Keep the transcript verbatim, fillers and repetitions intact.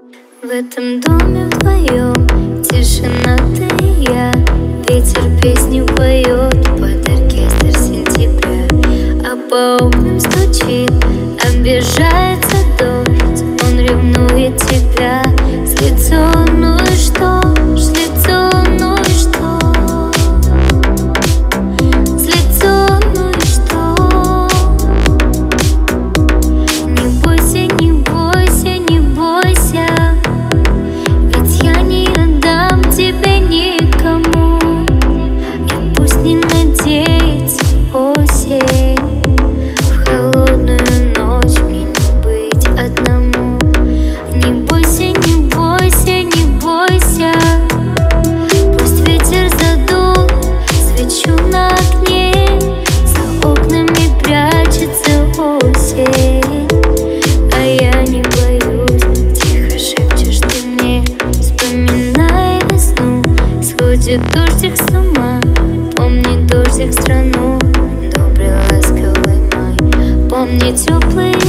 В этом доме вдвоем тишина, ты и я. Ветер песню поет под оркестр сентября, а по окнам стучит, обижается дождь. Он ревнует тебя с лицом, ну и что? С лицом, ну и что? С лицом, ну и что? Не бойся, не бойся, не бойся, ведь я не отдам тебя никому. И пусть не надеется осень, в холодную ночь мне не быть одному. Не бойся, не бойся, не бойся, пусть ветер задул свечу на окне, за окнами прячется осень, а я не боюсь. Тихо шепчешь ты мне, вспоминая весну. Сходит дождик с ума, помни дождик страну. Добрый ласковый май, помни теплые